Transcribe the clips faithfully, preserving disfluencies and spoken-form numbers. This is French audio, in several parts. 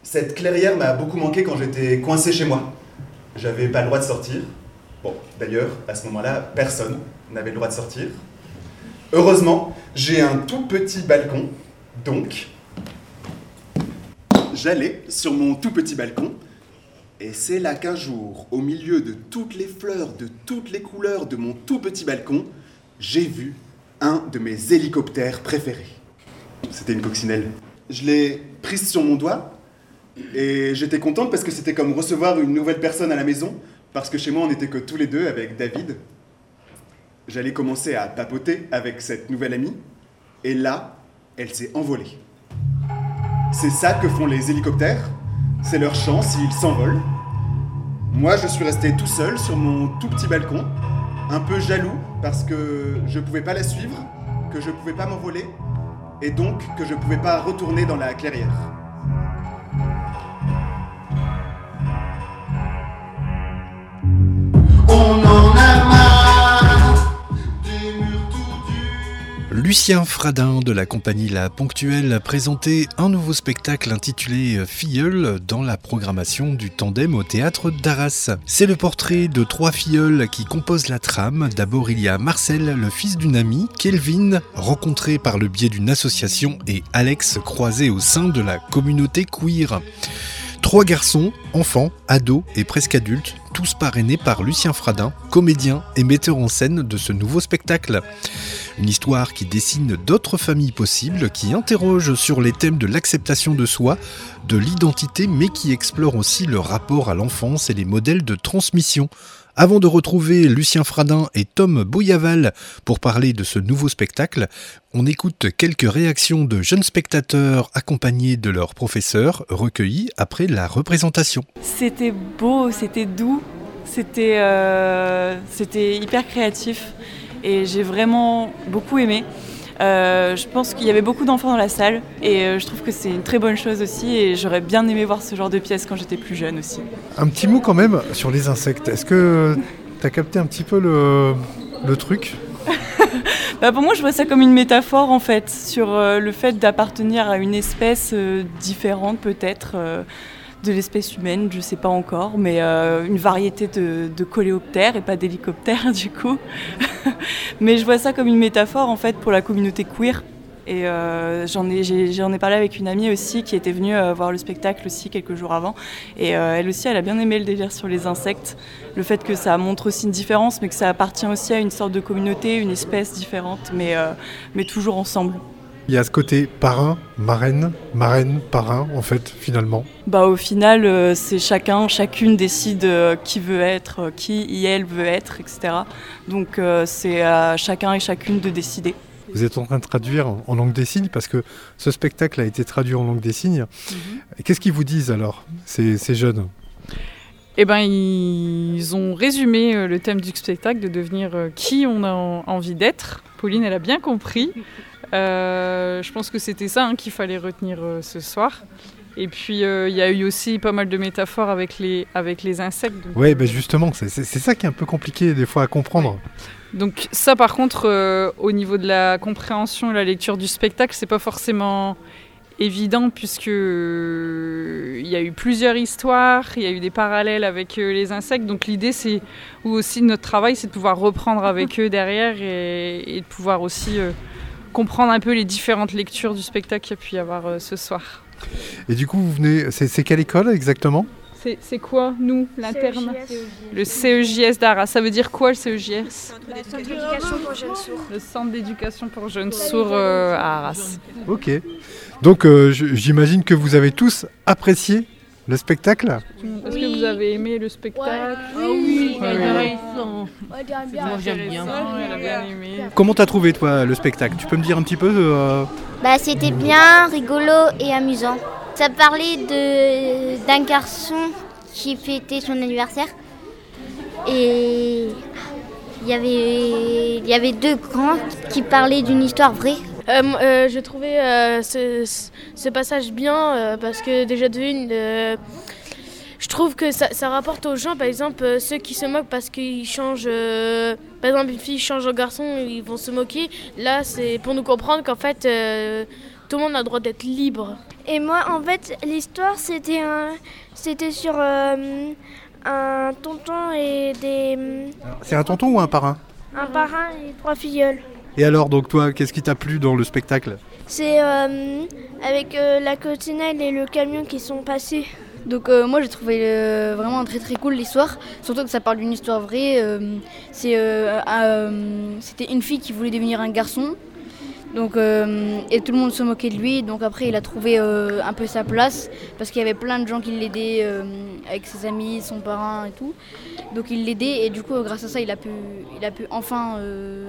Cette clairière m'a beaucoup manqué quand j'étais coincé chez moi. J'avais pas le droit de sortir. Bon, d'ailleurs, à ce moment-là, personne n'avait le droit de sortir. Heureusement, j'ai un tout petit balcon, donc j'allais sur mon tout petit balcon, et c'est là qu'un jour, au milieu de toutes les fleurs, de toutes les couleurs de mon tout petit balcon, j'ai vu un de mes hélicoptères préférés. C'était une coccinelle. Je l'ai prise sur mon doigt, et j'étais contente parce que c'était comme recevoir une nouvelle personne à la maison, parce que chez moi, on n'était que tous les deux avec David. J'allais commencer à papoter avec cette nouvelle amie, et là, elle s'est envolée. C'est ça que font les hélicoptères, c'est leur chance s'ils s'envolent. Moi, je suis resté tout seul sur mon tout petit balcon, un peu jaloux parce que je pouvais pas la suivre, que je pouvais pas m'envoler, et donc que je pouvais pas retourner dans la clairière. On en a marre des murs tout durs. Lucien Fradin de la compagnie La Ponctuelle a présenté un nouveau spectacle intitulé Filleul dans la programmation du Tandem au théâtre d'Arras. C'est le portrait de trois filleuls qui composent la trame. D'abord il y a Marcel, le fils d'une amie, Kelvin, rencontré par le biais d'une association, et Alex, croisé au sein de la communauté queer. Trois garçons, enfants, ados et presque adultes, tous parrainés par Lucien Fradin, comédien et metteur en scène de ce nouveau spectacle. Une histoire qui dessine d'autres familles possibles, qui interroge sur les thèmes de l'acceptation de soi, de l'identité, mais qui explore aussi le rapport à l'enfance et les modèles de transmission. Avant de retrouver Lucien Fradin et Tom Bouyaval pour parler de ce nouveau spectacle, on écoute quelques réactions de jeunes spectateurs accompagnés de leurs professeurs, recueillis après la représentation. C'était beau, c'était doux, c'était, euh, c'était hyper créatif et j'ai vraiment beaucoup aimé. Euh, je pense qu'il y avait beaucoup d'enfants dans la salle et euh, je trouve que c'est une très bonne chose aussi et j'aurais bien aimé voir ce genre de pièce quand j'étais plus jeune aussi. Un petit mot quand même sur les insectes. Est-ce que tu as capté un petit peu le, le truc ? Bah pour moi, je vois ça comme une métaphore en fait, sur euh, le fait d'appartenir à une espèce euh, différente peut-être euh, de l'espèce humaine, je sais pas encore, mais euh, une variété de, de coléoptères et pas d'hélicoptères du coup. Mais je vois ça comme une métaphore en fait pour la communauté queer. Et euh, j'en ai, j'ai, j'en ai parlé avec une amie aussi qui était venue euh, voir le spectacle aussi quelques jours avant. Et euh, elle aussi, elle a bien aimé le délire sur les insectes. Le fait que ça montre aussi une différence, mais que ça appartient aussi à une sorte de communauté, une espèce différente, mais, euh, mais toujours ensemble. Il y a ce côté parrain, marraine, marraine, parrain, en fait, finalement. Bah, au final, euh, c'est chacun, chacune décide euh, qui veut être, euh, qui y elle veut être, et cetera. Donc euh, c'est à chacun et chacune de décider. Vous êtes en train de traduire en langue des signes, parce que ce spectacle a été traduit en langue des signes. Mm-hmm. Qu'est-ce qu'ils vous disent alors, ces, ces jeunes ? Eh ben, ils ont résumé le thème du spectacle, de devenir qui on a envie d'être. Pauline, elle a bien compris. Euh, je pense que c'était ça hein, qu'il fallait retenir euh, ce soir. Et puis il euh, y a eu aussi pas mal de métaphores avec les, avec les insectes. Oui, ben justement, c'est, c'est, c'est ça qui est un peu compliqué des fois à comprendre. Ouais. Donc ça par contre, euh, au niveau de la compréhension et la lecture du spectacle, c'est pas forcément évident puisque euh, il y a eu plusieurs histoires, il y a eu des parallèles avec euh, les insectes. Donc l'idée c'est, ou aussi notre travail, c'est de pouvoir reprendre avec eux derrière et, et de pouvoir aussi euh, comprendre un peu les différentes lectures du spectacle qu'il y a pu y avoir euh, ce soir. Et du coup, vous venez, c'est, c'est quelle école exactement ? c'est, c'est quoi, nous, l'interne ? Le C E J S d'Arras. Ça veut dire quoi, le C E J S ? Le Centre d'éducation pour jeunes sourds. Le Centre d'éducation pour jeunes sourds euh, à Arras. Ok. Donc, euh, j'imagine que vous avez tous apprécié le spectacle ? Est-ce oui. que vous avez aimé le spectacle ? Ouais. Oui, oui. intéressant. Ouais, bien. Moi, j'aime bien. Elle a bien aimé. Comment t'as trouvé, toi, le spectacle ? Tu peux me dire un petit peu euh... Bah, c'était bien, rigolo et amusant. Ça parlait de, d'un garçon qui fêtait son anniversaire. Et il y avait, il y avait deux grands qui parlaient d'une histoire vraie. Euh, euh, j'ai trouvé euh, ce, ce passage bien euh, parce que déjà de une, euh, je trouve que ça, ça rapporte aux gens, par exemple, euh, ceux qui se moquent parce qu'ils changent, euh, par exemple une fille change en garçon, ils vont se moquer. Là, c'est pour nous comprendre qu'en fait, euh, tout le monde a le droit d'être libre. Et moi, en fait, l'histoire, c'était, un, c'était sur euh, un tonton et des, C'est un tonton ou un parrain? un parrain et trois filleuls. Et alors, donc toi, qu'est-ce qui t'a plu dans le spectacle? C'est euh, avec euh, la coccinelle et le camion qui sont passés. Donc euh, moi j'ai trouvé euh, vraiment très très cool l'histoire, surtout que ça parle d'une histoire vraie. Euh, c'est, euh, euh, c'était une fille qui voulait devenir un garçon, donc, euh, et tout le monde se moquait de lui, donc après il a trouvé euh, un peu sa place, parce qu'il y avait plein de gens qui l'aidaient euh, avec ses amis, son parrain et tout. Donc il l'aidait et du coup grâce à ça il a pu, il a pu enfin, euh,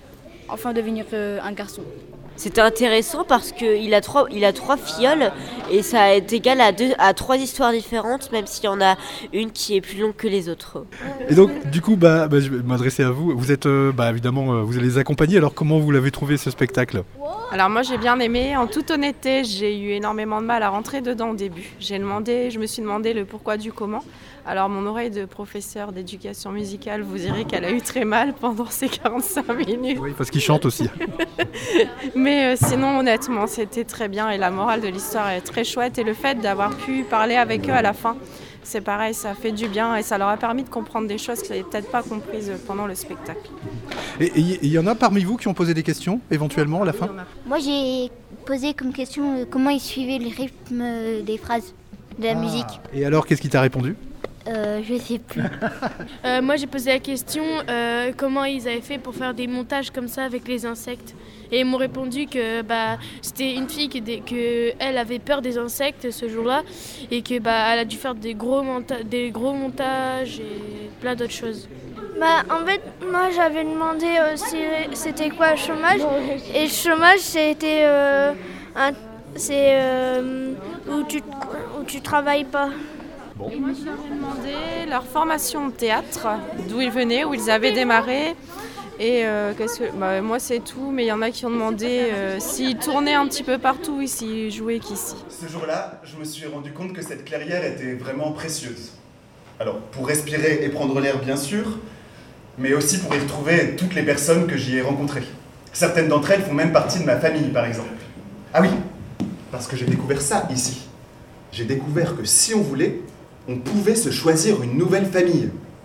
enfin devenir euh, un garçon. C'était intéressant parce qu'il a trois, il a trois filleuls et ça est égal à, deux, à trois histoires différentes, même s'il y en a une qui est plus longue que les autres. Et donc, du coup, bah, bah, je vais m'adresser à vous. Vous êtes, euh, bah, évidemment, euh, vous allez les accompagner. Alors, comment vous l'avez trouvé ce spectacle? Alors moi j'ai bien aimé, en toute honnêteté j'ai eu énormément de mal à rentrer dedans au début. J'ai demandé, je me suis demandé le pourquoi du comment. Alors mon oreille de professeur d'éducation musicale, vous direz qu'elle a eu très mal pendant ces quarante-cinq minutes. Oui, parce qu'il chante aussi. Mais euh, sinon honnêtement c'était très bien et la morale de l'histoire est très chouette et le fait d'avoir pu parler avec eux à la fin, c'est pareil, ça fait du bien et ça leur a permis de comprendre des choses qu'ils n'avaient peut-être pas comprises pendant le spectacle. Et il y en a parmi vous qui ont posé des questions, éventuellement, à la fin? Moi, j'ai posé comme question euh, comment ils suivaient le rythme euh, des phrases de la Ah. musique. Et alors, qu'est-ce qu'il t'a répondu? Euh, je sais plus. Euh, moi j'ai posé la question euh, comment ils avaient fait pour faire des montages comme ça avec les insectes. Et ils m'ont répondu que bah, c'était une fille qui que elle avait peur des insectes ce jour-là et que bah, elle a dû faire des gros, monta- des gros montages et plein d'autres choses. Bah, en fait, moi j'avais demandé aussi c'était quoi le chômage. Et le chômage, c'était euh, un, c'est euh, où tu où tu travailles pas. Et moi je leur ai demandé leur formation de théâtre, d'où ils venaient, où ils avaient démarré. Et euh, qu'est-ce que... Bah, moi c'est tout, mais il y en a qui ont demandé euh, s'ils tournaient un petit peu partout et s'ils jouaient qu'ici. Ce jour-là, je me suis rendu compte que cette clairière était vraiment précieuse. Alors, pour respirer et prendre l'air, bien sûr, mais aussi pour y retrouver toutes les personnes que j'y ai rencontrées. Certaines d'entre elles font même partie de ma famille, par exemple. Ah oui, parce que j'ai découvert ça ici. J'ai découvert que si on voulait, on pouvait se choisir une nouvelle famille.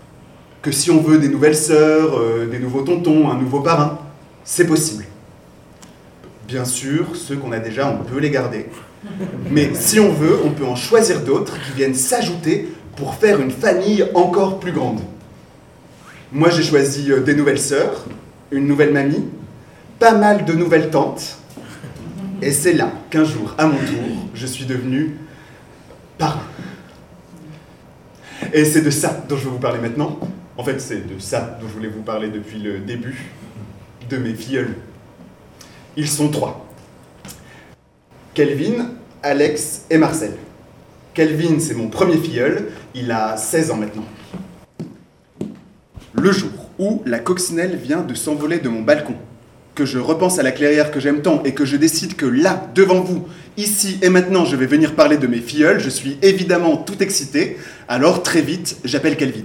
Que si on veut des nouvelles sœurs, euh, des nouveaux tontons, un nouveau parrain, c'est possible. Bien sûr, ceux qu'on a déjà, on peut les garder. Mais si on veut, on peut en choisir d'autres qui viennent s'ajouter pour faire une famille encore plus grande. Moi, j'ai choisi euh, des nouvelles sœurs, une nouvelle mamie, pas mal de nouvelles tantes. Et c'est là qu'un jour, à mon tour, je suis devenu parrain. Et c'est de ça dont je vais vous parler maintenant. En fait, c'est de ça dont je voulais vous parler depuis le début, de mes filleuls. Ils sont trois. Kelvin, Alex et Marcel. Kelvin, c'est mon premier filleul, il a seize ans maintenant. Le jour où la coccinelle vient de s'envoler de mon balcon, que je repense à la clairière que j'aime tant et que je décide que là, devant vous, ici et maintenant, je vais venir parler de mes filleuls, je suis évidemment tout excité, alors très vite, j'appelle Kelvin.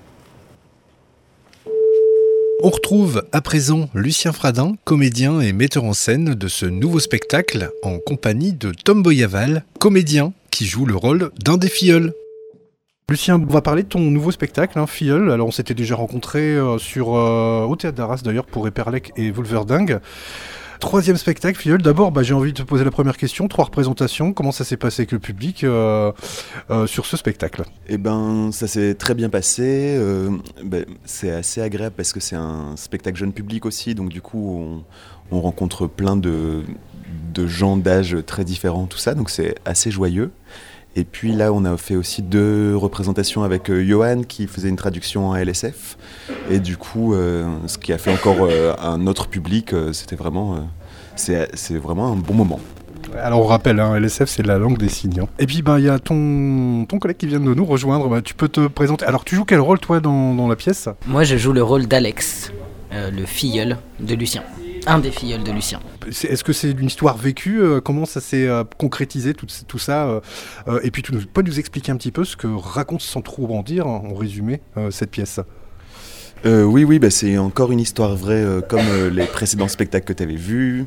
On retrouve à présent Lucien Fradin, comédien et metteur en scène de ce nouveau spectacle, en compagnie de Tom Boyaval, comédien qui joue le rôle d'un des filleuls. Lucien, on va parler de ton nouveau spectacle, hein, Filleul. Alors on s'était déjà rencontrés euh, sur, euh, au Théâtre d'Arras d'ailleurs pour Eperlec et Wolverdingue. Troisième spectacle, Filleul. D'abord, bah, j'ai envie de te poser la première question. Trois représentations. Comment ça s'est passé avec le public euh, euh, sur ce spectacle? Eh ben, ça s'est très bien passé. Euh, ben, c'est assez agréable parce que c'est un spectacle jeune public aussi. Donc du coup, on, on rencontre plein de, de gens d'âge très différents, tout ça. Donc c'est assez joyeux. Et puis là, on a fait aussi deux représentations avec euh, Johan qui faisait une traduction en L S F. Et du coup, euh, ce qui a fait encore euh, un autre public, euh, c'était vraiment, euh, c'est, c'est vraiment un bon moment. Alors on rappelle, hein, L S F c'est la langue des signes. Hein. Et puis il bah, y a ton, ton collègue qui vient de nous rejoindre. Bah, tu peux te présenter. Alors tu joues quel rôle toi dans, dans la pièce? Moi je joue le rôle d'Alex, euh, le filleul de Lucien. Un des filleuls de Lucien. C'est, est-ce que c'est une histoire vécue? euh, Comment ça s'est euh, concrétisé tout, tout ça euh, euh, Et puis tu nous, peux nous expliquer un petit peu ce que raconte sans trop en dire, en résumé, euh, cette pièce? euh, Oui, oui, bah, c'est encore une histoire vraie euh, comme euh, les précédents spectacles que tu avais vus.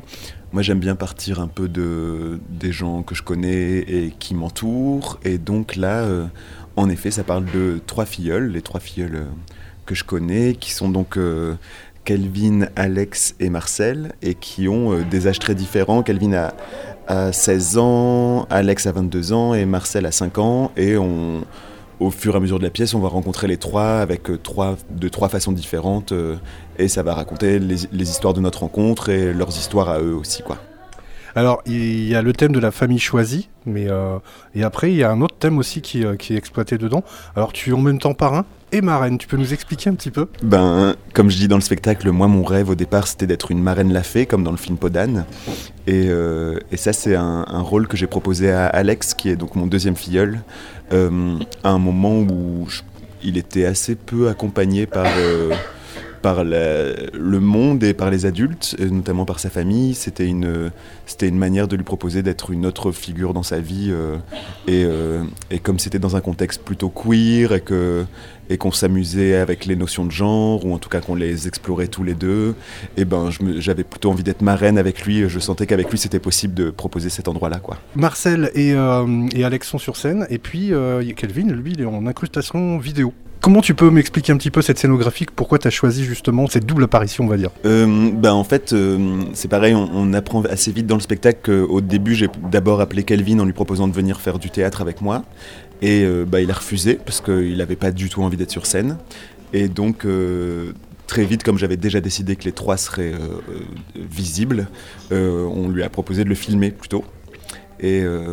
moi j'aime bien partir un peu de, des gens que je connais et qui m'entourent. Et donc là, euh, en effet, ça parle de trois filleuls, les trois filleuls euh, que je connais, qui sont donc euh, Kelvin, Alex et Marcel, et qui ont euh, des âges très différents. Kelvin a, a seize ans, Alex a vingt-deux ans et Marcel a cinq ans. Et on... Au fur et à mesure de la pièce, on va rencontrer les trois avec trois, de trois façons différentes euh, et ça va raconter les, les histoires de notre rencontre et leurs histoires à eux aussi, quoi. Alors, il y a le thème de la famille choisie, mais euh, et après, il y a un autre thème aussi qui, euh, qui est exploité dedans. Alors, tu es en même temps parrain et marraine. Tu peux nous expliquer un petit peu ? Ben, comme je dis dans le spectacle, moi, mon rêve au départ, c'était d'être une marraine la fée, comme dans le film Podane. Et, euh, et ça, c'est un, un rôle que j'ai proposé à Alex, qui est donc mon deuxième filleul, euh, à un moment où je, il était assez peu accompagné par... Euh, par la, le monde et par les adultes, et notamment par sa famille. C'était une, c'était une manière de lui proposer d'être une autre figure dans sa vie. Euh, et, euh, et comme c'était dans un contexte plutôt queer et, que, et qu'on s'amusait avec les notions de genre, ou en tout cas qu'on les explorait tous les deux, et ben, je me, j'avais plutôt envie d'être marraine avec lui. Je sentais qu'avec lui, c'était possible de proposer cet endroit-là, quoi. Marcel et, euh, et Alex sont sur scène, et puis euh, Kelvin, lui, il est en incrustation vidéo. Comment tu peux m'expliquer un petit peu cette scénographie, pourquoi tu as choisi justement cette double apparition, on va dire ? euh, ben En fait, euh, c'est pareil, on, on apprend assez vite dans le spectacle qu'au début, j'ai d'abord appelé Kelvin en lui proposant de venir faire du théâtre avec moi. Et euh, bah, il a refusé parce qu'il n'avait pas du tout envie d'être sur scène. Et donc, euh, très vite, comme j'avais déjà décidé que les trois seraient euh, euh, visibles, euh, on lui a proposé de le filmer plutôt. Et, euh,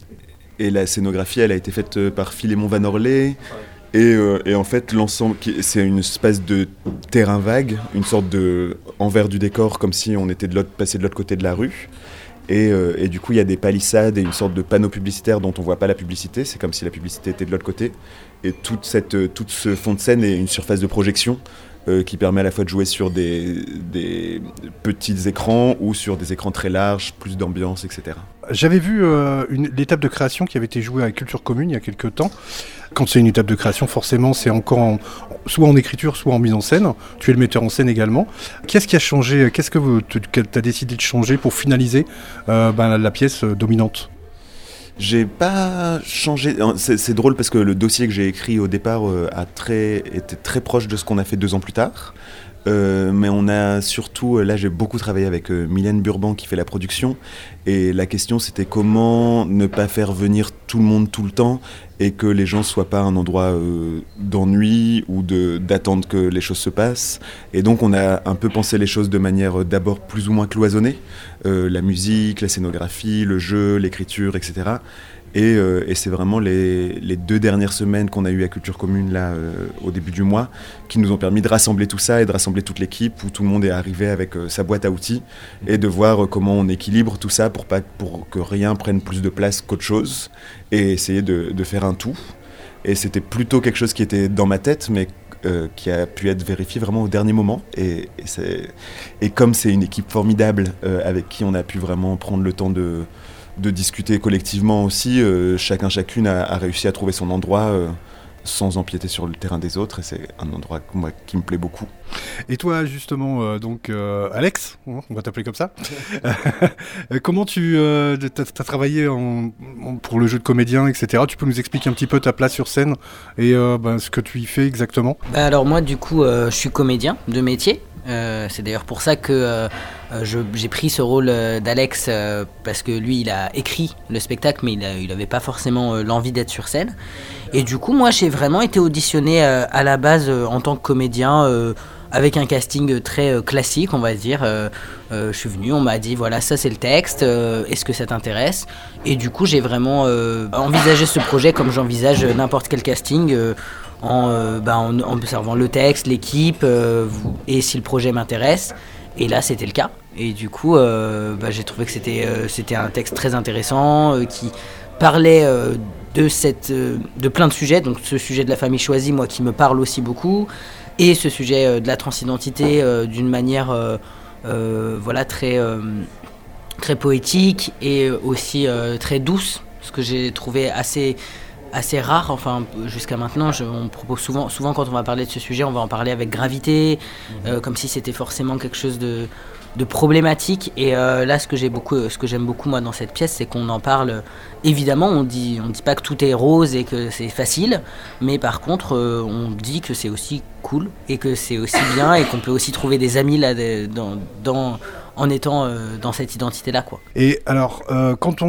et la scénographie, elle a été faite par Philémon Van Orley. Et, euh, et en fait, l'ensemble, c'est une espèce de terrain vague, une sorte de envers du décor, comme si on était de l'autre, passé de l'autre côté de la rue. Et, euh, et du coup, il y a des palissades et une sorte de panneau publicitaire dont on ne voit pas la publicité. C'est comme si la publicité était de l'autre côté. Et toute cette, tout ce fond de scène est une surface de projection euh, qui permet à la fois de jouer sur des, des petits écrans ou sur des écrans très larges, plus d'ambiance, et cetera. J'avais vu euh, une, l'étape de création qui avait été jouée à Culture Commune il y a quelques temps. Quand c'est une étape de création, forcément, c'est encore en, soit en écriture, soit en mise en scène. Tu es le metteur en scène également. Qu'est-ce qui a changé ? Qu'est-ce que tu as décidé de changer pour finaliser euh, ben, la pièce dominante ? J'ai pas changé. C'est, c'est drôle parce que le dossier que j'ai écrit au départ euh, a très, était très proche de ce qu'on a fait deux ans plus tard. Euh, mais on a surtout, là j'ai beaucoup travaillé avec euh, Mylène Burban qui fait la production, et la question c'était comment ne pas faire venir tout le monde tout le temps et que les gens soient pas un endroit euh, d'ennui ou de, d'attendre que les choses se passent. Et donc on a un peu pensé les choses de manière euh, d'abord plus ou moins cloisonnée, euh, la musique, la scénographie, le jeu, l'écriture, et cetera. Et, euh, et c'est vraiment les, les deux dernières semaines qu'on a eues à Culture Commune là, euh, au début du mois qui nous ont permis de rassembler tout ça et de rassembler toute l'équipe où tout le monde est arrivé avec euh, sa boîte à outils et de voir euh, comment on équilibre tout ça pour, pas, pour que rien prenne plus de place qu'autre chose et essayer de, de faire un tout. Et c'était plutôt quelque chose qui était dans ma tête mais euh, qui a pu être vérifié vraiment au dernier moment. Et, et, c'est, et comme c'est une équipe formidable euh, avec qui on a pu vraiment prendre le temps de... de discuter collectivement aussi, euh, chacun chacune a, a réussi à trouver son endroit euh, sans empiéter sur le terrain des autres, et c'est un endroit moi, qui me plaît beaucoup. Et toi justement, euh, donc euh, Alex, on va t'appeler comme ça, comment tu euh, as travaillé en, en, pour le jeu de comédien, et cetera. Tu peux nous expliquer un petit peu ta place sur scène et euh, ben, ce que tu y fais exactement ? Bah alors moi du coup, euh, je suis comédien de métier. Euh, c'est d'ailleurs pour ça que euh, je, j'ai pris ce rôle euh, d'Alex euh, parce que lui il a écrit le spectacle mais il n'avait pas forcément euh, l'envie d'être sur scène et du coup moi j'ai vraiment été auditionné euh, à la base euh, en tant que comédien euh, avec un casting très euh, classique on va dire. euh, euh, je suis venu, on m'a dit voilà ça c'est le texte, euh, est-ce que ça t'intéresse ? Et du coup j'ai vraiment euh, envisagé ce projet comme j'envisage n'importe quel casting euh, En, euh, bah, en, en observant le texte, l'équipe, euh, et si le projet m'intéresse. Et là, c'était le cas. Et du coup, euh, bah, j'ai trouvé que c'était, euh, c'était un texte très intéressant, euh, qui parlait euh, de, cette, euh, de plein de sujets. Donc ce sujet de la famille choisie, moi, qui me parle aussi beaucoup. Et ce sujet euh, de la transidentité euh, d'une manière euh, euh, voilà, très, euh, très poétique et aussi euh, très douce. Ce que j'ai trouvé assez... assez rare, enfin jusqu'à maintenant je, on propose souvent, souvent quand on va parler de ce sujet on va en parler avec gravité, mmh. euh, comme si c'était forcément quelque chose de, de problématiques. Et euh, là, ce que j'ai beaucoup, ce que j'aime beaucoup moi dans cette pièce, c'est qu'on en parle. Évidemment, on dit, on dit pas que tout est rose et que c'est facile, mais par contre, euh, on dit que c'est aussi cool et que c'est aussi bien et qu'on peut aussi trouver des amis là dans, dans en étant euh, dans cette identité-là, quoi. Et alors, euh, quand on,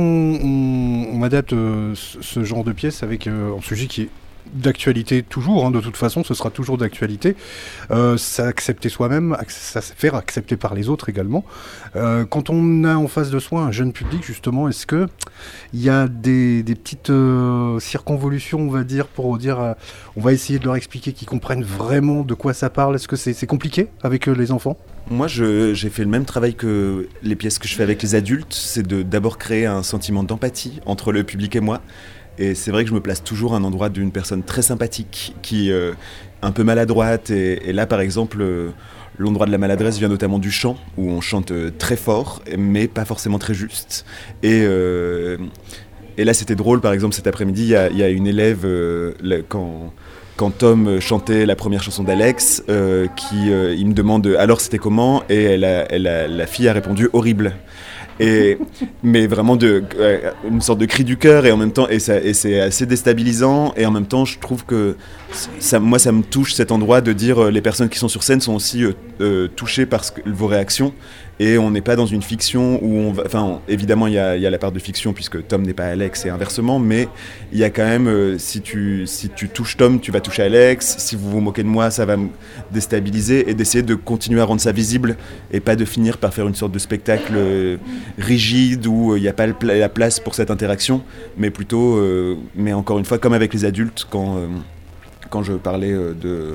on, on adapte euh, ce, ce genre de pièce avec euh, un sujet qui est d'actualité toujours, hein, de toute façon, ce sera toujours d'actualité. Euh, s'accepter soi-même, ça se faire accepter par les autres également. Euh, quand on a en face de soi un jeune public, justement, est-ce que il y a des, des petites euh, circonvolutions, on va dire, pour dire, euh, on va essayer de leur expliquer qu'ils comprennent vraiment de quoi ça parle. Est-ce que c'est, c'est compliqué avec euh, les enfants ? Moi, je, j'ai fait le même travail que les pièces que je fais avec les adultes, c'est de d'abord créer un sentiment d'empathie entre le public et moi. Et c'est vrai que je me place toujours à un endroit d'une personne très sympathique, qui est euh, un peu maladroite. Et, et là, par exemple, euh, l'endroit de la maladresse vient notamment du chant, où on chante euh, très fort, mais pas forcément très juste. Et, euh, et là, c'était drôle, par exemple, cet après-midi, il y a, y a une élève, euh, là, quand... Quand Tom chantait la première chanson d'Alex, euh, qui, euh, il me demande « alors c'était comment ?» et elle a, elle a, la fille a répondu « horrible ». Et, mais vraiment de, euh, une sorte de cri du cœur et en même temps et, ça, et c'est assez déstabilisant et en même temps je trouve que ça, moi ça me touche cet endroit de dire euh, les personnes qui sont sur scène sont aussi euh, euh, touchées par ce que, vos réactions et on n'est pas dans une fiction où on va, enfin évidemment il y a, y a la part de fiction puisque Tom n'est pas Alex et inversement, mais il y a quand même euh, si tu si tu touches Tom tu vas toucher Alex, si vous vous moquez de moi ça va me déstabiliser et d'essayer de continuer à rendre ça visible et pas de finir par faire une sorte de spectacle euh, rigide où il euh, n'y a pas le pla- la place pour cette interaction, mais plutôt euh, mais encore une fois comme avec les adultes quand euh, quand je parlais euh, de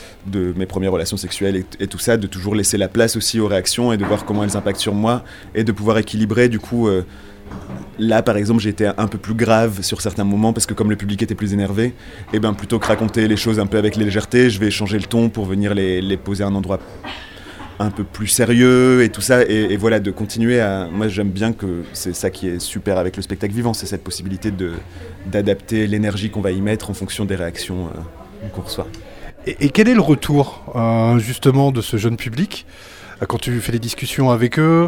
de mes premières relations sexuelles et, et tout ça, de toujours laisser la place aussi aux réactions et de voir comment elles impactent sur moi et de pouvoir équilibrer du coup euh, là par exemple j'ai été un peu plus grave sur certains moments parce que comme le public était plus énervé et ben plutôt que raconter les choses un peu avec légèreté je vais changer le ton pour venir les, les poser à un endroit un peu plus sérieux et tout ça et, et voilà de continuer à moi j'aime bien que c'est ça qui est super avec le spectacle vivant, c'est cette possibilité de d'adapter l'énergie qu'on va y mettre en fonction des réactions euh, qu'on reçoit. Et, et quel est le retour euh, justement de ce jeune public euh, quand tu fais des discussions avec eux,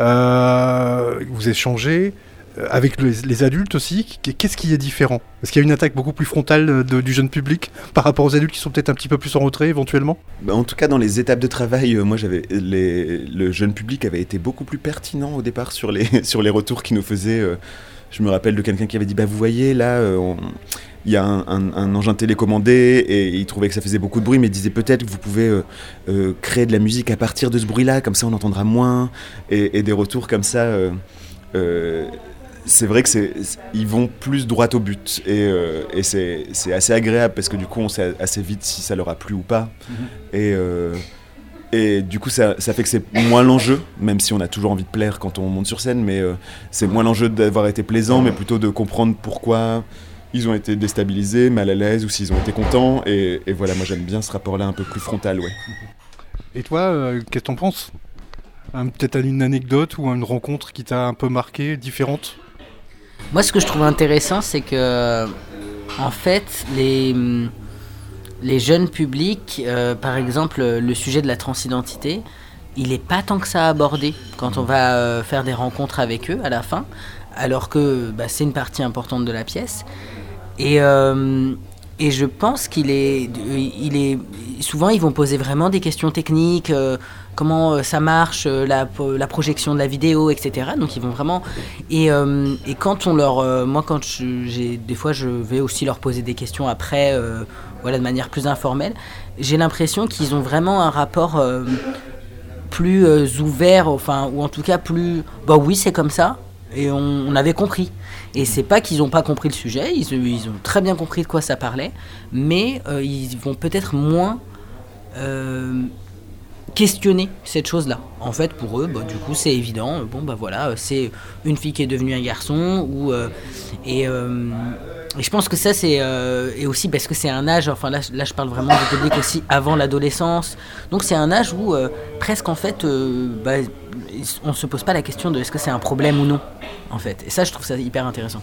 euh, vous échangez euh, avec les, les adultes aussi, qu'est-ce qui est différent ? Est-ce qu'il y a une attaque beaucoup plus frontale de, du jeune public par rapport aux adultes qui sont peut-être un petit peu plus en retrait éventuellement ? Bah, en tout cas dans les étapes de travail, euh, moi j'avais les, le jeune public avait été beaucoup plus pertinent au départ sur les, sur les retours qu'il nous faisait. Euh, je me rappelle de quelqu'un qui avait dit bah vous voyez là euh, on... il y a un, un, un engin télécommandé et il trouvait que ça faisait beaucoup de bruit mais il disait peut-être que vous pouvez euh, euh, créer de la musique à partir de ce bruit-là, comme ça on entendra moins et, et des retours comme ça euh, euh, c'est vrai que c'est, ils vont plus droit au but et, euh, et c'est, c'est assez agréable parce que du coup on sait assez vite si ça leur a plu ou pas mm-hmm. et, euh, et du coup ça, ça fait que c'est moins l'enjeu, même si on a toujours envie de plaire quand on monte sur scène, mais euh, c'est moins l'enjeu d'avoir été plaisant mais plutôt de comprendre pourquoi ils ont été déstabilisés, mal à l'aise ou s'ils ont été contents et, et voilà moi j'aime bien ce rapport-là un peu plus frontal. Ouais. Et toi euh, qu'est-ce que t'en penses ? Un, peut-être une anecdote ou une rencontre qui t'a un peu marqué, différente ? Moi, ce que je trouve intéressant, c'est que, en fait, les, les jeunes publics, euh, par exemple, le sujet de la transidentité, il n'est pas tant que ça abordé quand on va euh, faire des rencontres avec eux à la fin, alors que bah, c'est une partie importante de la pièce. Et, euh, et je pense qu'il est, il est... Souvent, ils vont poser vraiment des questions techniques, euh, comment ça marche, la, la projection de la vidéo, et cetera. Donc, ils vont vraiment... Et, euh, et quand on leur... Euh, moi, quand je, j'ai, des fois, je vais aussi leur poser des questions après, euh, voilà, de manière plus informelle. J'ai l'impression qu'ils ont vraiment un rapport euh, plus euh, ouvert, enfin, ou en tout cas plus... Bah oui, c'est comme ça. Et on, on avait compris. Et c'est pas qu'ils n'ont pas compris le sujet, ils, ils ont très bien compris de quoi ça parlait, mais euh, ils vont peut-être moins euh, questionner cette chose-là. En fait, pour eux, bah, du coup, c'est évident. Bon, bah voilà, c'est une fille qui est devenue un garçon. Ou, euh, et, euh, et je pense que ça, c'est euh, et aussi parce que c'est un âge. Enfin, là, là, je parle vraiment du public aussi avant l'adolescence. Donc, c'est un âge où euh, presque en fait, euh, bah, on se pose pas la question de est-ce que c'est un problème ou non, en fait. Et ça, je trouve ça hyper intéressant.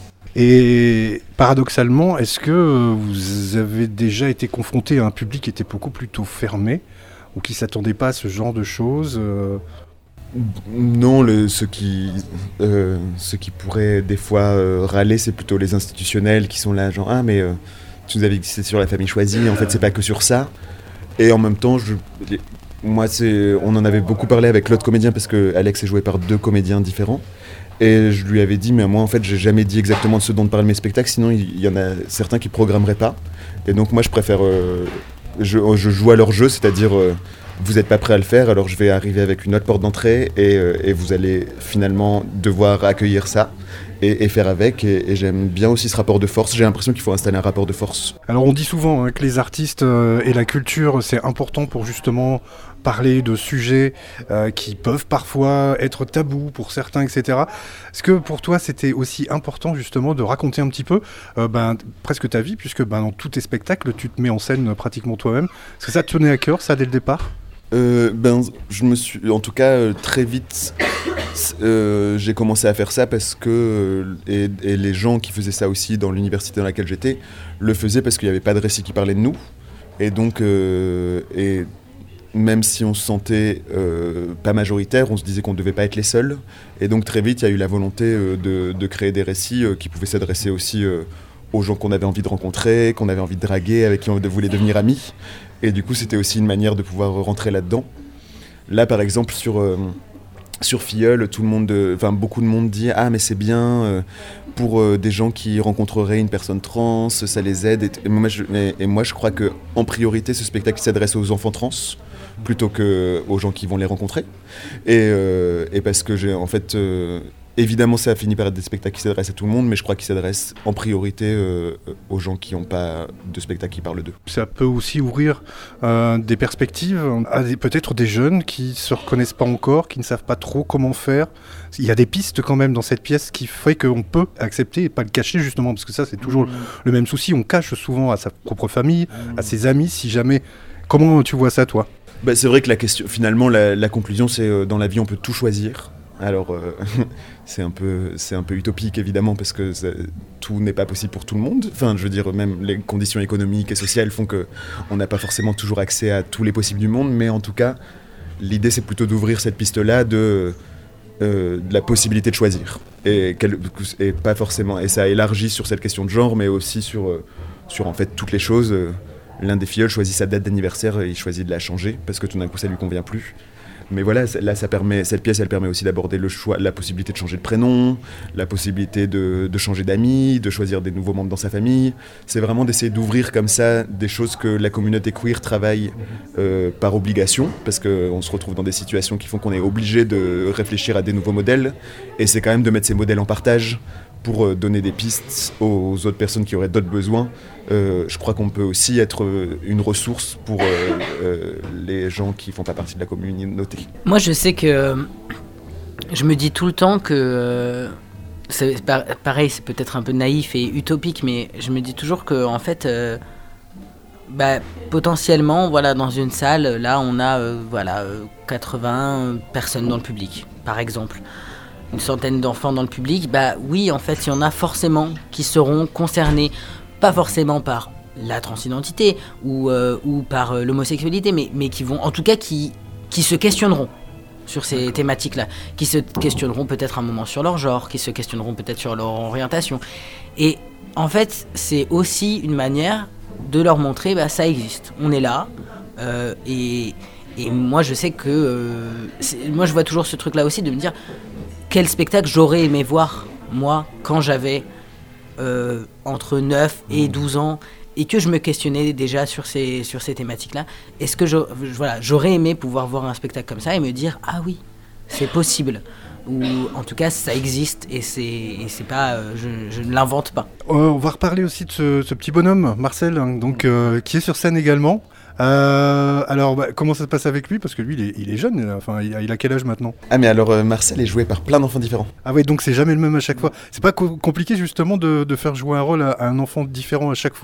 Et paradoxalement, est-ce que vous avez déjà été confronté à un public qui était beaucoup plutôt fermé ou qui ne s'attendait pas à ce genre de choses ? Non, le, ceux, qui, euh, ceux qui pourraient des fois euh, râler, c'est plutôt les institutionnels qui sont là, genre « Ah, mais euh, tu nous avais dit que c'est sur la famille choisie, en fait, c'est pas que sur ça. » Et en même temps, je, les, moi, c'est, on en avait beaucoup parlé avec l'autre comédien, parce que Alex est joué par deux comédiens différents. Et je lui avais dit, mais moi, en fait, j'ai jamais dit exactement de ce dont parlent mes spectacles, sinon il y, y en a certains qui programmeraient pas. Et donc, moi, je préfère... Euh, je, je joue à leur jeu, c'est-à-dire... Euh, vous n'êtes pas prêt à le faire, alors je vais arriver avec une autre porte d'entrée et, euh, et vous allez finalement devoir accueillir ça et, et faire avec. Et, et j'aime bien aussi ce rapport de force. J'ai l'impression qu'il faut installer un rapport de force. Alors on dit souvent hein, que les artistes euh, et la culture, c'est important pour justement parler de sujets euh, qui peuvent parfois être tabous pour certains, et cetera. Est-ce que pour toi, c'était aussi important justement de raconter un petit peu euh, ben, presque ta vie, puisque ben, dans tous tes spectacles, tu te mets en scène pratiquement toi-même. Est-ce que ça te tenait à cœur, ça, dès le départ ? Euh, ben, je me suis, en tout cas, euh, très vite, euh, j'ai commencé à faire ça parce que, euh, et, et les gens qui faisaient ça aussi dans l'université dans laquelle j'étais, le faisaient parce qu'il n'y avait pas de récit qui parlait de nous. Et donc, euh, et même si on se sentait euh, pas majoritaire, on se disait qu'on ne devait pas être les seuls. Et donc, très vite, il y a eu la volonté euh, de, de créer des récits euh, qui pouvaient s'adresser aussi euh, aux gens qu'on avait envie de rencontrer, qu'on avait envie de draguer, avec qui on voulait devenir amis. Et du coup, c'était aussi une manière de pouvoir rentrer là-dedans. Là, par exemple, sur, euh, sur Filleul, tout le monde, enfin, beaucoup de monde dit « Ah, mais c'est bien euh, pour euh, des gens qui rencontreraient une personne trans, ça les aide. » et, et, moi, je, et, et moi, je crois qu'en priorité, ce spectacle s'adresse aux enfants trans plutôt qu'aux gens qui vont les rencontrer. Et, euh, et parce que j'ai, en fait... Euh, Évidemment, ça a fini par être des spectacles qui s'adressent à tout le monde, mais je crois qu'ils s'adressent en priorité euh, aux gens qui n'ont pas de spectacle qui parlent d'eux. Ça peut aussi ouvrir euh, des perspectives à des, peut-être des jeunes qui ne se reconnaissent pas encore, qui ne savent pas trop comment faire. Il y a des pistes quand même dans cette pièce qui fait qu'on peut accepter et pas le cacher justement, parce que ça c'est toujours mmh. le même souci, on cache souvent à sa propre famille, mmh. à ses amis, si jamais... Comment tu vois ça toi ? Bah, c'est vrai que la question, finalement la, la conclusion c'est euh, dans la vie on peut tout choisir. Alors, euh, c'est, un peu, c'est un peu utopique, évidemment, parce que ça, tout n'est pas possible pour tout le monde. Enfin, je veux dire, même les conditions économiques et sociales font qu'on n'a pas forcément toujours accès à tous les possibles du monde. Mais en tout cas, l'idée, c'est plutôt d'ouvrir cette piste-là de, euh, de la possibilité de choisir. Et, et, pas forcément, et ça élargit sur cette question de genre, mais aussi sur, euh, sur en fait, toutes les choses. L'un des filleuls choisit sa date d'anniversaire et il choisit de la changer, parce que tout d'un coup, ça ne lui convient plus. Mais voilà, là, ça permet, cette pièce, elle permet aussi d'aborder le choix, la possibilité de changer de prénom, la possibilité de, de changer d'amis, de choisir des nouveaux membres dans sa famille. C'est vraiment d'essayer d'ouvrir comme ça des choses que la communauté queer travaille euh, par obligation, parce qu'on se retrouve dans des situations qui font qu'on est obligé de réfléchir à des nouveaux modèles. Et c'est quand même de mettre ces modèles en partage pour euh, donner des pistes aux autres personnes qui auraient d'autres besoins. Euh, je crois qu'on peut aussi être une ressource pour euh, euh, les gens qui ne font pas partie de la communauté. Moi, je sais que je me dis tout le temps que euh, c'est pareil, c'est peut-être un peu naïf et utopique, mais je me dis toujours que en fait, euh, bah, potentiellement, voilà, dans une salle, là, on a euh, voilà euh, quatre-vingts personnes dans le public, par exemple. Une centaine d'enfants dans le public, bah oui, en fait, il y en a forcément qui seront concernés, pas forcément par la transidentité ou, euh, ou par euh, l'homosexualité, mais, mais qui vont, en tout cas, qui, qui se questionneront sur ces thématiques-là, qui se questionneront peut-être un moment sur leur genre, qui se questionneront peut-être sur leur orientation. Et en fait, c'est aussi une manière de leur montrer, bah ça existe, on est là, euh, et, et moi je sais que, euh, moi je vois toujours ce truc-là aussi de me dire, quel spectacle j'aurais aimé voir, moi, quand j'avais euh, entre neuf et douze ans, et que je me questionnais déjà sur ces, sur ces thématiques-là. Est-ce que je, voilà, j'aurais aimé pouvoir voir un spectacle comme ça et me dire « Ah oui, c'est possible !» Ou en tout cas, ça existe et c'est, et c'est pas, euh, je, je ne l'invente pas. Euh, on va reparler aussi de ce, ce petit bonhomme, Marcel, hein, donc, euh, qui est sur scène également. Euh, alors, bah, comment ça se passe avec lui ? Parce que lui, il est, il est jeune, enfin, il a, il a quel âge maintenant ? Ah, mais alors, euh, Marcel est joué par plein d'enfants différents. Ah ouais, donc c'est jamais le même à chaque fois. C'est pas co- compliqué, justement, de, de faire jouer un rôle à, à un enfant différent à chaque fois ?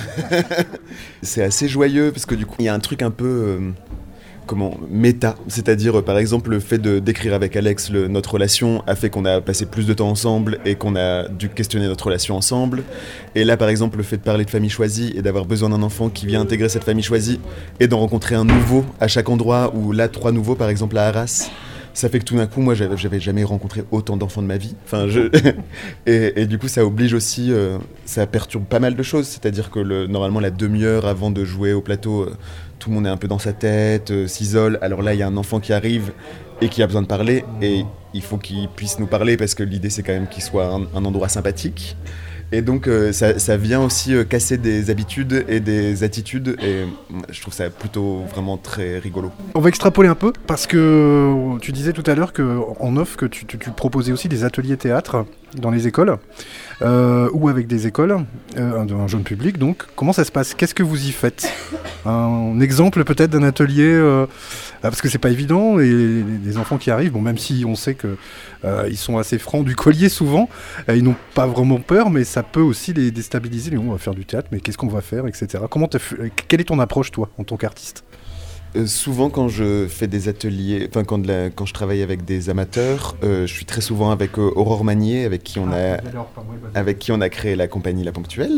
C'est assez joyeux, parce que du coup, il y a un truc un peu... Euh... comment méta, c'est-à-dire par exemple le fait de d'écrire avec Alex le, notre relation a fait qu'on a passé plus de temps ensemble et qu'on a dû questionner notre relation ensemble, et là par exemple le fait de parler de famille choisie et d'avoir besoin d'un enfant qui vient intégrer cette famille choisie et d'en rencontrer un nouveau à chaque endroit, ou là trois nouveaux par exemple à Arras, ça fait que tout d'un coup, moi, j'avais, j'avais jamais rencontré autant d'enfants de ma vie. Enfin, je... et, et du coup, ça oblige aussi, euh, ça perturbe pas mal de choses. C'est-à-dire que le, normalement, la demi-heure avant de jouer au plateau, euh, tout le monde est un peu dans sa tête, euh, s'isole. Alors là, il y a un enfant qui arrive et qui a besoin de parler. Et il faut qu'il puisse nous parler parce que l'idée, c'est quand même qu'il soit un, un endroit sympathique. Et donc, euh, ça, ça vient aussi euh, casser des habitudes et des attitudes. Et euh, je trouve ça plutôt vraiment très rigolo. On va extrapoler un peu parce que tu disais tout à l'heure qu'en off, que tu, tu, tu proposais aussi des ateliers théâtre dans les écoles euh, ou avec des écoles, euh, un, un jeune public. Donc, comment ça se passe? Qu'est-ce que vous y faites? Un exemple peut-être d'un atelier euh, parce que c'est pas évident et les, les enfants qui arrivent, bon, même si on sait que euh, ils sont assez francs du collier souvent, euh, ils n'ont pas vraiment peur, mais ça peut aussi les déstabiliser. On va faire du théâtre, mais qu'est-ce qu'on va faire, et cetera. Comment t'as fait, quelle est ton approche toi en tant qu'artiste? Euh, souvent quand je fais des ateliers, enfin quand, la, quand je travaille avec des amateurs, euh, je suis très souvent avec euh, Aurore Magnier, avec qui on a, avec qui on a créé la compagnie La Ponctuelle.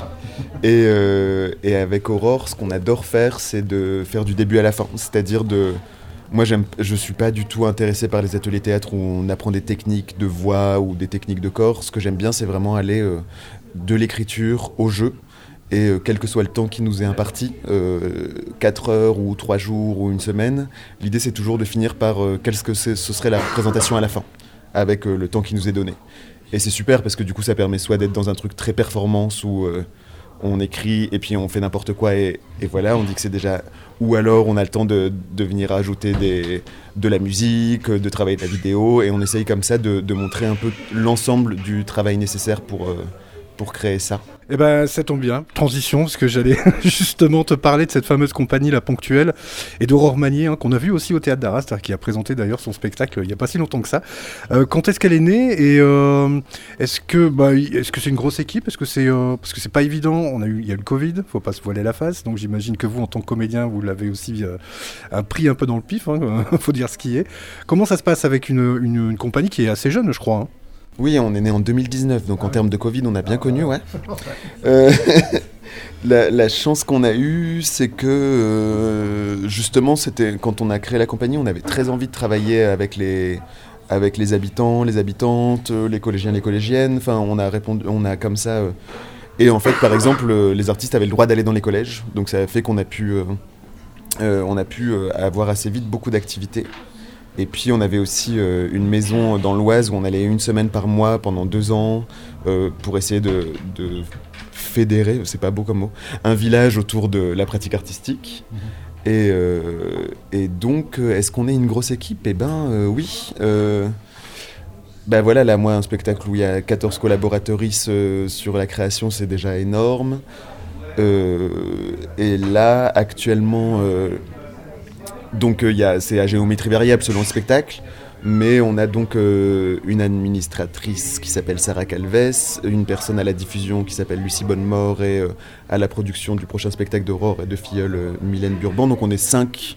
Et, euh, et avec Aurore, ce qu'on adore faire, c'est de faire du début à la fin, c'est-à-dire de... Moi, j'aime, je suis pas du tout intéressé par les ateliers théâtre où on apprend des techniques de voix ou des techniques de corps. Ce que j'aime bien, c'est vraiment aller euh, de l'écriture au jeu. Et euh, quel que soit le temps qui nous est imparti, euh, quatre heures ou trois jours ou une semaine, l'idée c'est toujours de finir par euh, qu'est-ce que c'est, ce serait la représentation à la fin, avec euh, le temps qui nous est donné. Et c'est super parce que du coup ça permet soit d'être dans un truc très performance où euh, on écrit et puis on fait n'importe quoi et, et voilà, on dit que c'est déjà... Ou alors on a le temps de, de venir ajouter des, de la musique, de travailler de la vidéo et on essaye comme ça de, de montrer un peu l'ensemble du travail nécessaire pour... Euh, pour créer ça. Eh ben, ça tombe bien. Transition, parce que j'allais justement te parler de cette fameuse compagnie La Ponctuelle et d'Aurore Magnier, hein, qu'on a vu aussi au Théâtre d'Arras, qui a présenté d'ailleurs son spectacle il n'y a pas si longtemps que ça. Euh, quand est-ce qu'elle est née et euh, est-ce que bah, est-ce que c'est une grosse équipe? Est-ce que c'est euh, parce que c'est pas évident. On a eu, il y a eu le Covid, faut pas se voiler la face. Donc j'imagine que vous, en tant que comédien, vous l'avez aussi euh, pris un peu dans le pif. Hein, faut dire ce qui est. Comment ça se passe avec une, une, une compagnie qui est assez jeune, je crois. Hein? Oui, on est né en deux mille dix-neuf, donc en termes de Covid, on a bien connu, ouais. Euh, la, la chance qu'on a eue, c'est que, euh, justement, c'était, quand on a créé la compagnie, on avait très envie de travailler avec les, avec les habitants, les habitantes, les collégiens, les collégiennes. Enfin, on a répondu, on a comme ça... Euh, et en fait, par exemple, les artistes avaient le droit d'aller dans les collèges, donc ça a fait qu'on a pu, euh, euh, on a pu euh, avoir assez vite beaucoup d'activités. Et puis on avait aussi euh, une maison dans l'Oise où on allait une semaine par mois pendant deux ans euh, pour essayer de, de fédérer, c'est pas beau comme mot, un village autour de la pratique artistique. Mmh. Et, euh, et donc, est-ce qu'on est une grosse équipe? Eh ben euh, oui. Euh, ben voilà, là, moi, un spectacle où il y a quatorze collaboratrices euh, sur la création, c'est déjà énorme. Euh, et là, actuellement... Euh, Donc euh, y a, c'est à géométrie variable selon le spectacle, mais on a donc euh, une administratrice qui s'appelle Sarah Calves, une personne à la diffusion qui s'appelle Lucie Bonnemort et euh, à la production du prochain spectacle d'Aurore et de Filleul, euh, Mylène Burban. Donc on est cinq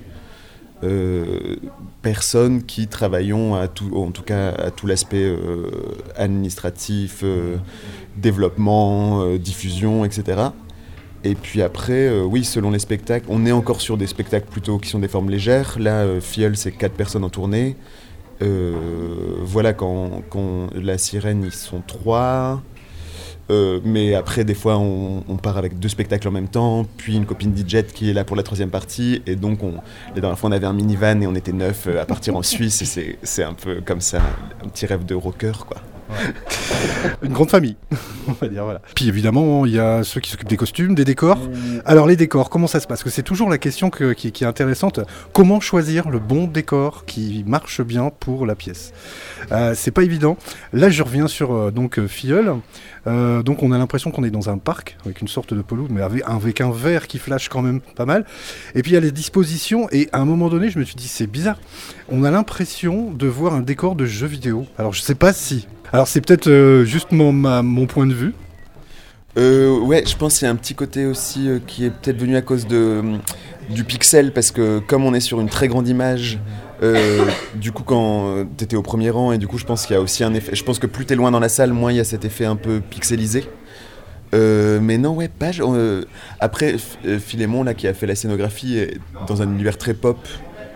euh, personnes qui travaillons à tout, en tout cas à tout l'aspect euh, administratif, euh, développement, euh, diffusion, et cetera. Et puis après, euh, oui, selon les spectacles, on est encore sur des spectacles plutôt qui sont des formes légères. Là, euh, Filleul, c'est quatre personnes en tournée. Euh, voilà, quand, quand La Sirène, ils sont trois. Euh, mais après, des fois, on, on part avec deux spectacles en même temps. Puis une copine D J qui est là pour la troisième partie. Et donc, on, la dernière fois, on avait un minivan et on était neuf euh, à partir en Suisse. Et c'est, c'est un peu comme ça, un petit rêve de rocker, quoi. Ouais. Une grande famille, on va dire, voilà. Puis évidemment, il y a ceux qui s'occupent des costumes, des décors. Alors les décors, comment ça se passe? Parce que c'est toujours la question que, qui, qui est intéressante. Comment choisir le bon décor qui marche bien pour la pièce? euh, C'est pas évident. Là, je reviens sur euh, donc Filleul. Euh, donc on a l'impression qu'on est dans un parc avec une sorte de pelouse, mais avec, avec un vert qui flash quand même pas mal. Et puis il y a les dispositions. Et à un moment donné, je me suis dit, c'est bizarre. On a l'impression de voir un décor de jeu vidéo. Alors je sais pas si... Alors c'est peut-être euh, juste mon, ma, mon point de vue. Euh, ouais, je pense qu'il y a un petit côté aussi euh, qui est peut-être venu à cause de, euh, du pixel, parce que comme on est sur une très grande image, euh, du coup quand euh, t'étais au premier rang, et du coup je pense qu'il y a aussi un effet, je pense que plus t'es loin dans la salle, moins il y a cet effet un peu pixelisé. Euh, mais non, ouais, pas. Euh, après, Philémon, là, qui a fait la scénographie, est dans un univers très pop.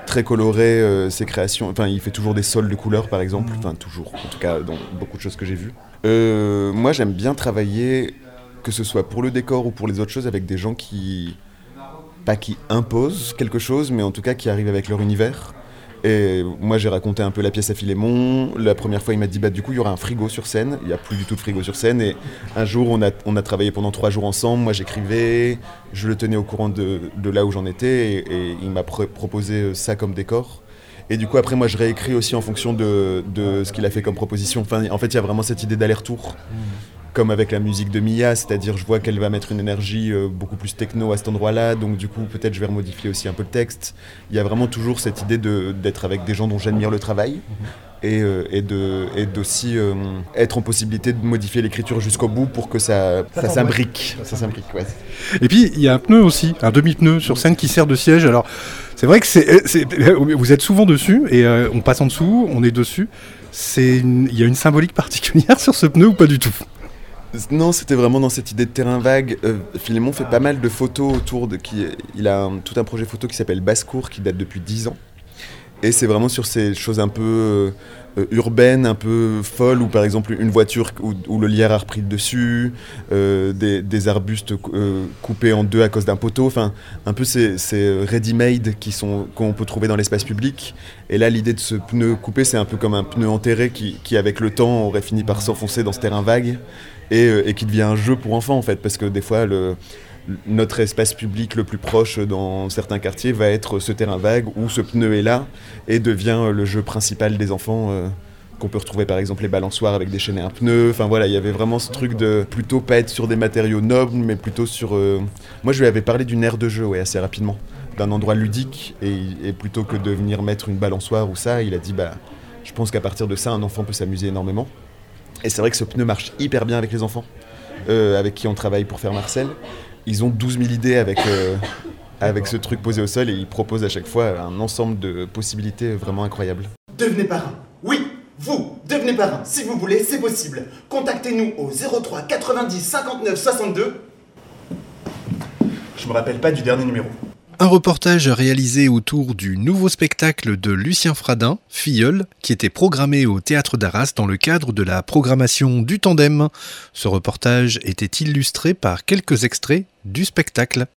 très coloré, euh, ses créations. Enfin, il fait toujours des sols de couleurs, par exemple. Enfin, toujours, en tout cas, dans beaucoup de choses que j'ai vues. Euh, moi, j'aime bien travailler, que ce soit pour le décor ou pour les autres choses, avec des gens qui... pas qui imposent quelque chose, mais en tout cas qui arrivent avec leur univers. Et moi, j'ai raconté un peu la pièce à Philémon. La première fois, il m'a dit, bah, du coup, il y aura un frigo sur scène. Il n'y a plus du tout de frigo sur scène. Et un jour, on a, on a travaillé pendant trois jours ensemble. Moi, j'écrivais, je le tenais au courant de, de là où j'en étais. Et, et il m'a pr- proposé ça comme décor. Et du coup, après, moi, je réécris aussi en fonction de, de ce qu'il a fait comme proposition. Enfin, en fait, il y a vraiment cette idée d'aller-retour. Mmh. Comme avec la musique de Mia, c'est-à-dire je vois qu'elle va mettre une énergie euh, beaucoup plus techno à cet endroit-là, donc du coup peut-être je vais remodifier aussi un peu le texte. Il y a vraiment toujours cette idée de, d'être avec des gens dont j'admire le travail, mmh. et, euh, et, de, et d'aussi euh, être en possibilité de modifier l'écriture jusqu'au bout pour que ça, ça, ça s'imbrique. Ça s'imbrique, ouais. Et puis il y a un pneu aussi, un demi-pneu sur scène qui sert de siège. Alors c'est vrai que c'est, c'est, vous êtes souvent dessus, et euh, on passe en dessous, on est dessus. C'est une, il y a une symbolique particulière sur ce pneu ou pas du tout ? Non, c'était vraiment dans cette idée de terrain vague. Euh, Philémon fait pas mal de photos autour de... Qui, il a un, tout un projet photo qui s'appelle Basse-Cour, qui date depuis dix ans. Et c'est vraiment sur ces choses un peu euh, urbaines, un peu folles, où par exemple une voiture où, où le lierre a repris le dessus, euh, des, des arbustes euh, coupés en deux à cause d'un poteau, enfin un peu ces, ces ready-made qui sont, qu'on peut trouver dans l'espace public. Et là, l'idée de ce pneu coupé, c'est un peu comme un pneu enterré qui, qui avec le temps, aurait fini par s'enfoncer dans ce terrain vague. Et, et qui devient un jeu pour enfants en fait, parce que des fois le, notre espace public le plus proche dans certains quartiers va être ce terrain vague où ce pneu est là et devient le jeu principal des enfants, euh, qu'on peut retrouver par exemple les balançoires avec des chaînes et un pneu. Enfin voilà, il y avait vraiment ce truc de plutôt pas être sur des matériaux nobles, mais plutôt sur... Euh... Moi je lui avais parlé d'une aire de jeu ouais, assez rapidement, d'un endroit ludique, et, et plutôt que de venir mettre une balançoire ou ça, il a dit bah je pense qu'à partir de ça un enfant peut s'amuser énormément. Et c'est vrai que ce pneu marche hyper bien avec les enfants, euh, avec qui on travaille pour faire Marcel. Ils ont douze mille idées avec, euh, avec ce truc posé au sol, et ils proposent à chaque fois un ensemble de possibilités vraiment incroyables. Devenez parrain. Oui, vous, devenez parrain. Si vous voulez, c'est possible. Contactez-nous au zéro trois quatre-vingt-dix cinquante-neuf soixante-deux. Je me rappelle pas du dernier numéro. Un reportage réalisé autour du nouveau spectacle de Lucien Fradin, Filleul, qui était programmé au Théâtre d'Arras dans le cadre de la programmation du Tandem. Ce reportage était illustré par quelques extraits du spectacle.